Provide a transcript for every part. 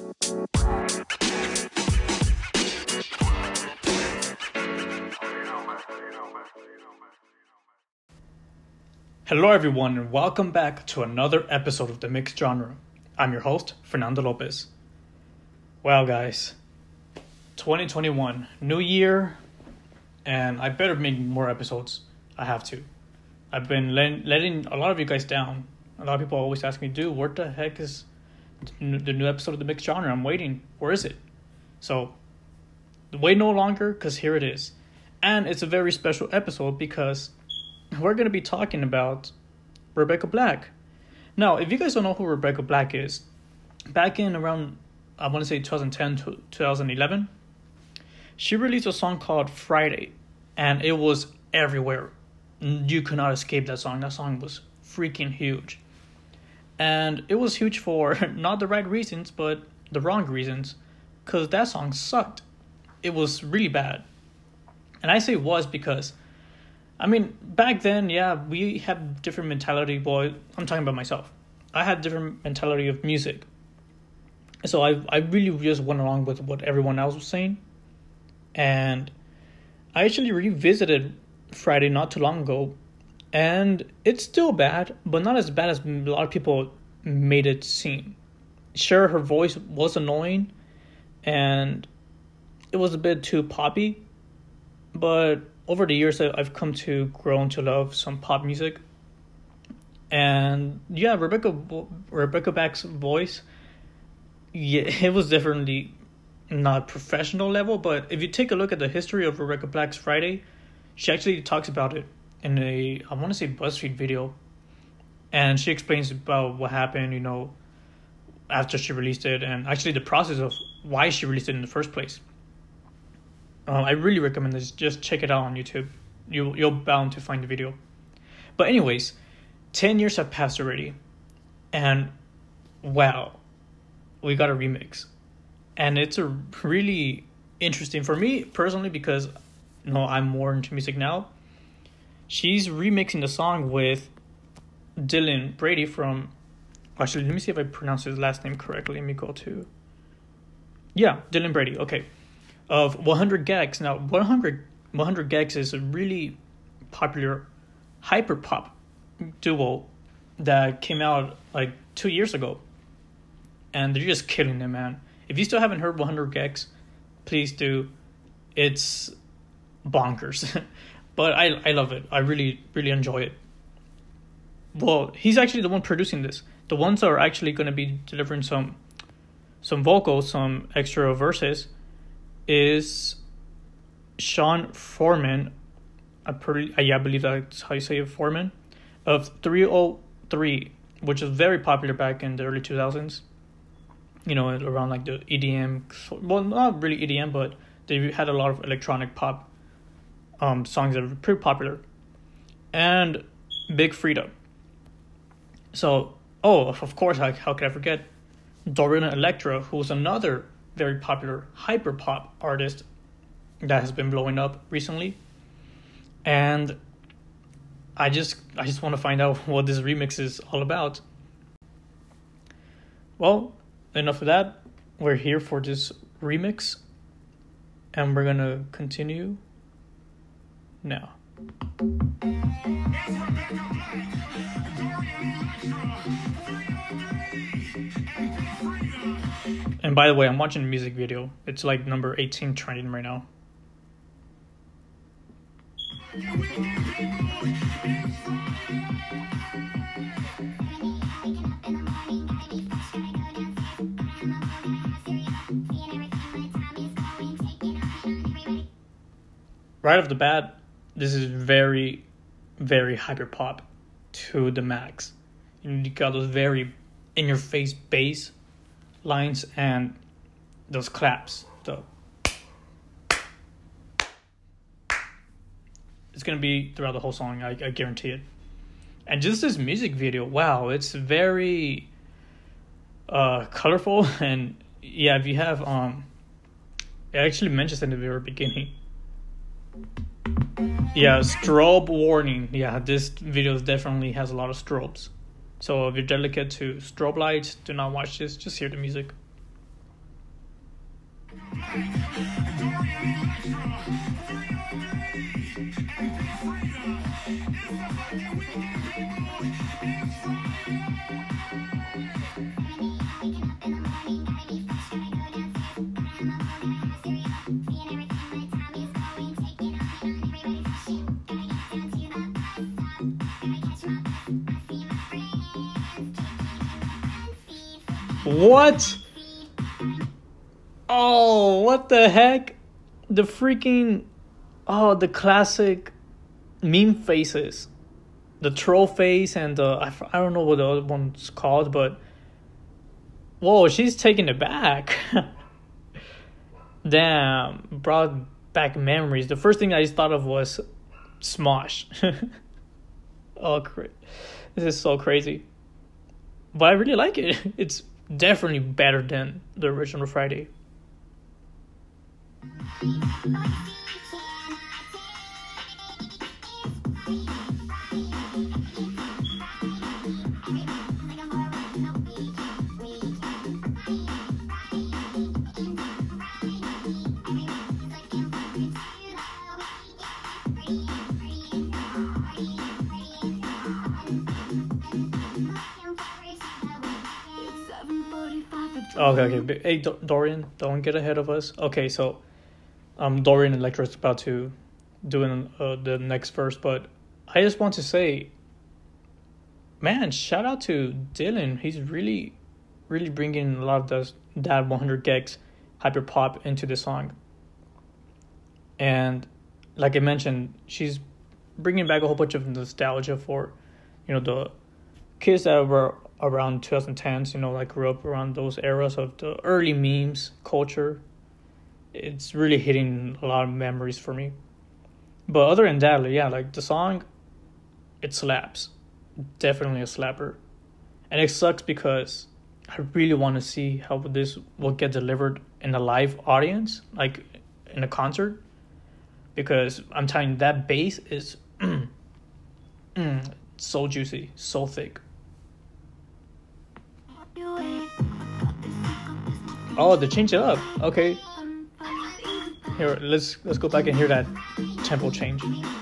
Hello everyone and welcome back to another episode of The Mixed Genre. I'm your host, Fernando Lopez. Well guys, 2021, new year, and I better make more episodes. I have to. I've been letting a lot of you guys down. A lot of people always ask me, dude, what the heck is the new episode of The Mixed Genre? I'm waiting. Where is it? So, wait no longer, because here it is. And it's a very special episode because we're going to be talking about Rebecca Black. Now, if you guys don't know who Rebecca Black is, back in around, I want to say 2010 to 2011, she released a song called Friday, and it was everywhere. You could not escape that song. That song was freaking huge. And it was huge for not the right reasons, but the wrong reasons, because that song sucked. It was really bad. And I say was because, I mean, back then, yeah, we had different mentality. Boy, I'm talking about myself. I had different mentality of music. So I really just went along with what everyone else was saying. And I actually revisited Friday not too long ago. And it's still bad, but not as bad as a lot of people made it seem. Sure, her voice was annoying. And it was a bit too poppy. But over the years, I've come to grow to love some pop music. And yeah, Rebecca Black's voice, yeah, it was definitely not professional level. But if you take a look at the history of Rebecca Black's Friday, she actually talks about it in a, I want to say, BuzzFeed video. And she explains about what happened, you know, after she released it. And actually the process of why she released it in the first place. I really recommend this. Just check it out on YouTube. You're bound to find the video. But anyways, 10 years have passed already. And wow, we got a remix. And it's a really interesting for me personally because, you know, I'm more into music now. She's remixing the song with Dylan Brady from... Actually, let me see if I pronounce his last name correctly. Let me go to... Yeah, Dylan Brady. Okay. Of 100 Gecs. Now, 100 Gecs is a really popular hyperpop duo that came out like 2 years ago. And they're just killing it, man. If you still haven't heard 100 Gecs, please do. It's bonkers. But I love it. I really, really enjoy it. Well, he's actually the one producing this. The ones that are actually going to be delivering some vocals, some extra verses, is Sean Foreman, I believe that's how you say it, Foreman, of 303, which is very popular back in the early 2000s. You know, around like the EDM, well, not really EDM, but they had a lot of electronic pop songs that were pretty popular. And Big Freedia. So, of course, how could I forget Dorian Electra, who's another very popular hyperpop artist that has been blowing up recently. And I just want to find out what this remix is all about. Well, enough of that. We're here for this remix, and we're gonna continue now. And by the way, I'm watching a music video. It's like number 18 trending right now. Right off the bat, this is very, very hyper pop to the max. You got those very in-your-face bass lines and those claps. It's going to be throughout the whole song, I guarantee it. And just this music video, wow, it's very colorful. And yeah, if you have, it actually mentions in the very beginning. Yeah, strobe warning. Yeah, this video definitely has a lot of strobes. So if you're delicate to strobe lights, do not watch this. Just hear the music. What? Oh, what the heck? The freaking... Oh, the classic meme faces. The troll face and the... I don't know what the other one's called, but... Whoa, she's taking it back. Damn, brought back memories. The first thing I just thought of was Smosh. Oh, this is so crazy. But I really like it. It's definitely better than the original Friday. Okay. Hey, Dorian, don't get ahead of us. Okay, so Dorian and Electro's about to do the next verse, but I just want to say, man, shout out to Dylan. He's really, really bringing a lot of that 100 gex hyper pop into the song. And like I mentioned, she's bringing back a whole bunch of nostalgia for, the kids that were around 2010s, like grew up around those eras of the early memes culture. It's really hitting a lot of memories for me. But other than that, yeah, like the song, it slaps. Definitely a slapper. And it sucks because I really want to see how this will get delivered in a live audience, like in a concert. Because I'm telling you, that bass is so juicy, so thick. Oh, they changed it up. Okay. Here, let's go back and hear that tempo change.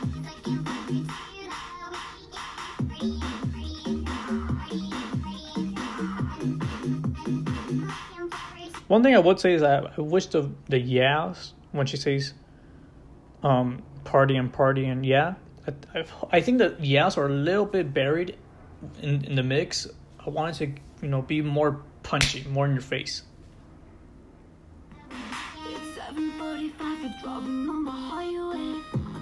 One thing I would say is that I wish the yeahs when she says party and yeah, I think that yeahs are a little bit buried in the mix. I wanted to be more punchy, more in your face. It's 7:45, you're driving on the highway.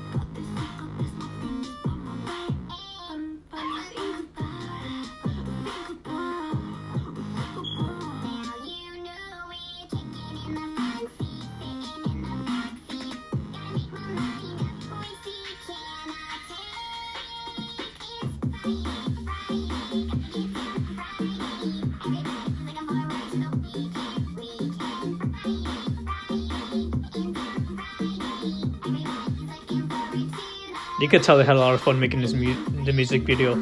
You could tell they had a lot of fun making the music video.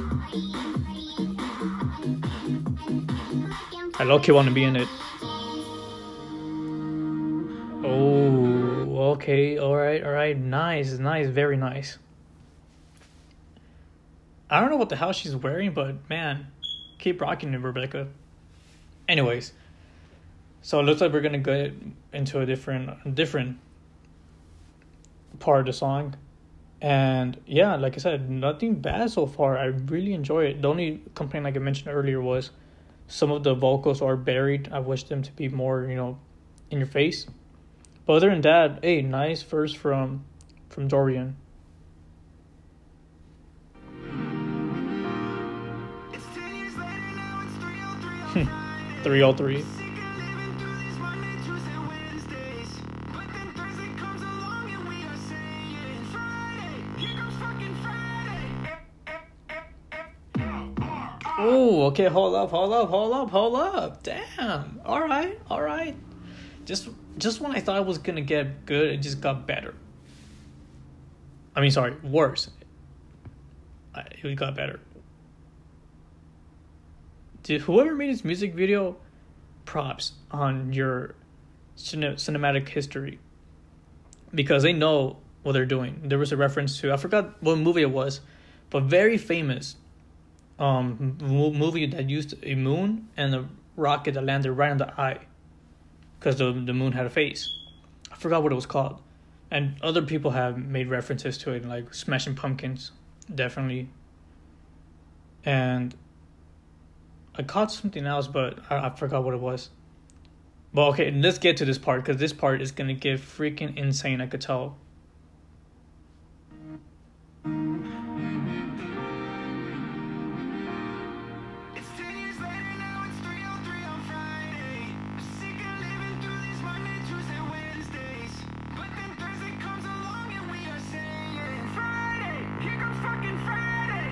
I low-key want to be in it. Oh, okay, all right, nice, very nice. I don't know what the hell she's wearing, but man, keep rocking it, Rebecca. Anyways, so it looks like we're gonna get into a different part of the song. And yeah, like I said, nothing bad so far. I really enjoy it. The only complaint, like I mentioned earlier, was some of the vocals are buried. I wish them to be more, in your face. But other than that, hey, nice verse from Dorian. It's 10 years later now, it's 3:03. 303. Oh, okay, hold up. Damn. All right. Just when I thought it was going to get good, it just got better. I mean, sorry, worse. It got better. Did whoever made this music video, props on your cinematic history, because they know what they're doing. There was a reference to, I forgot what movie it was, but very famous movie that used a moon and a rocket that landed right on the eye, because the moon had a face. I forgot what it was called. And other people have made references to it, like Smashing Pumpkins, definitely. And I caught something else, but I forgot what it was. But okay, let's get to this part, because this part is going to get freaking insane, I could tell. It's 10 years later, now it's 3:03 on Friday. Sick of living through these Monday, Tuesday, Wednesdays. But then Thursday comes along and we are saying Friday, here comes fucking Friday.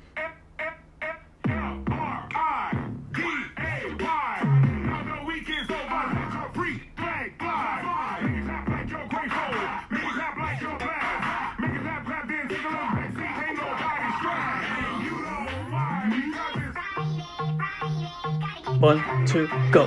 F-F-F-F-R-I-D-A-Y. Now the weekend's over, let your freak flag fly. Make it clap like you're grateful, make it clap like you're glad. Make it clap, clap, then take a little back seat, ain't nobody stressed. You know why, because it's 1, 2, go.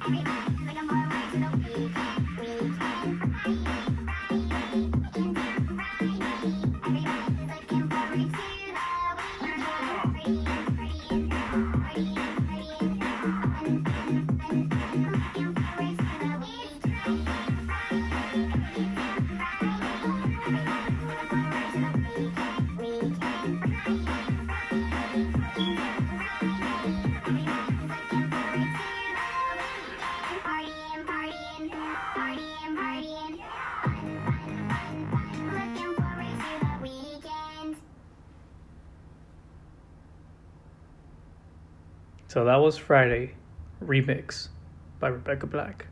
So that was Friday remix by Rebecca Black.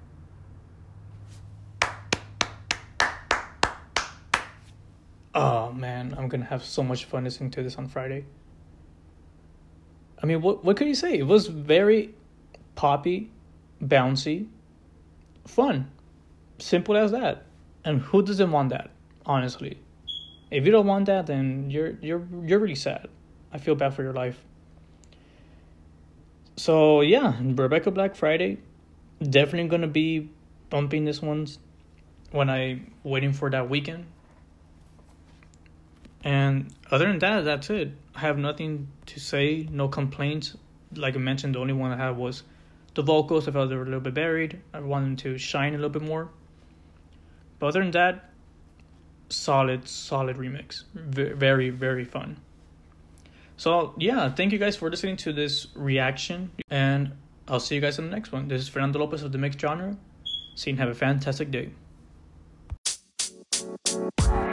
Oh man, I'm gonna have so much fun listening to this on Friday. I mean, what could you say? It was very poppy, bouncy, fun, simple as that. And who doesn't want that? Honestly, if you don't want that, then you're really sad. I feel bad for your life. So yeah, Rebecca Black Friday, definitely gonna be bumping this ones when I'm waiting for that weekend. And other than that, that's it. I have nothing to say, no complaints. Like I mentioned, the only one I had was the vocals. I felt they were a little bit buried. I wanted them to shine a little bit more. But other than that, solid remix. Very, very fun. So yeah, thank you guys for listening to this reaction, and I'll see you guys in the next one. This is Fernando Lopez of The Mixed Genre. See you and have a fantastic day.